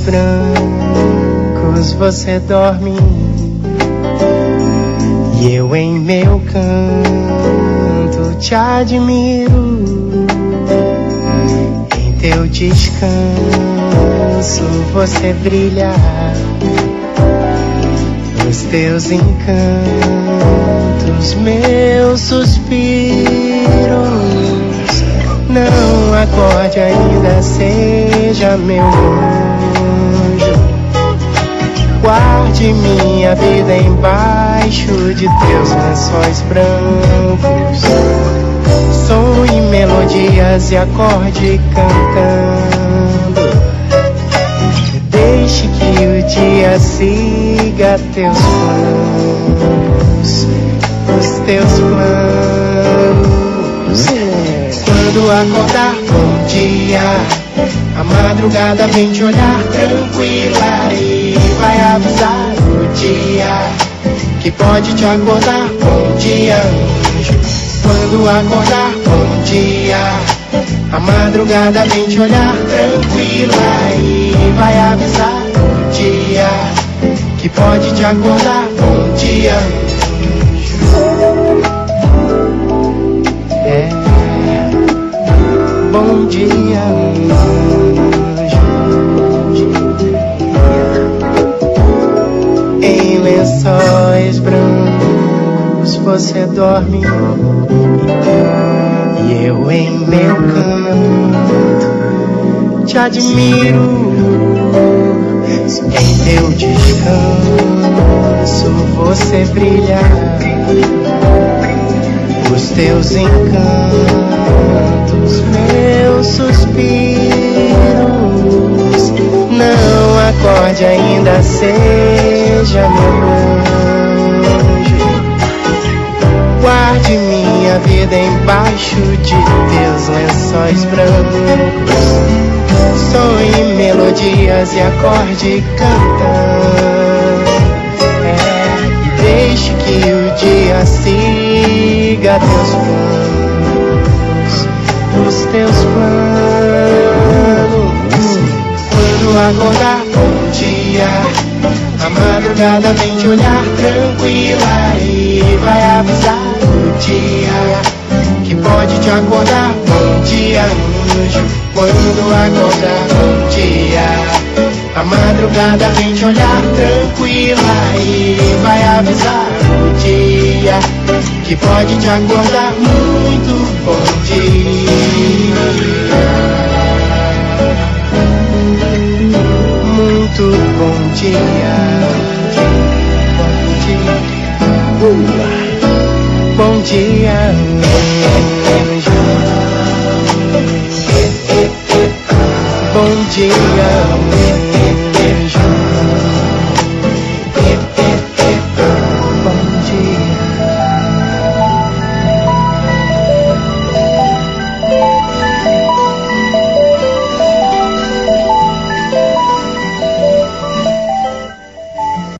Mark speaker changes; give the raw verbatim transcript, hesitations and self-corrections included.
Speaker 1: brancos você dorme, e eu em meu canto te admiro. Em teu descanso você brilha, nos teus encantos meus suspiros. Não acorde ainda, seja meu anjo, guarde minha vida embaixo de teus lençóis brancos. Som e melodias e acorde cantando, deixe que o dia siga teus planos, os teus planos. Quando acordar, bom dia, a madrugada vem te olhar tranquila e vai avisar o dia que pode te acordar. Bom dia, anjo. Quando acordar, bom dia, a madrugada vem te olhar tranquila e vai avisar o dia que pode te acordar. Bom dia, anjo. É, bom dia, anjo. Em lençóis brancos você dorme, e eu em meu canto te admiro. Em teu descanso você brilha, os teus encantos meus suspiros. Não acorde ainda, seja meu anjo, guarde minha vida embaixo de teus lençóis brancos. Som e melodias e acorde cantando, é, deixe que o dia siga teus planos, os teus planos. Quando acordar, bom dia, a madrugada vem te olhar tranquila e vai avisar o dia que pode te acordar. Bom dia, anjo. Quando acordar, bom dia, a madrugada vem te olhar tranquila e vai avisar o dia que pode te acordar. Muito bom dia, muito bom dia, bom dia, bom dia.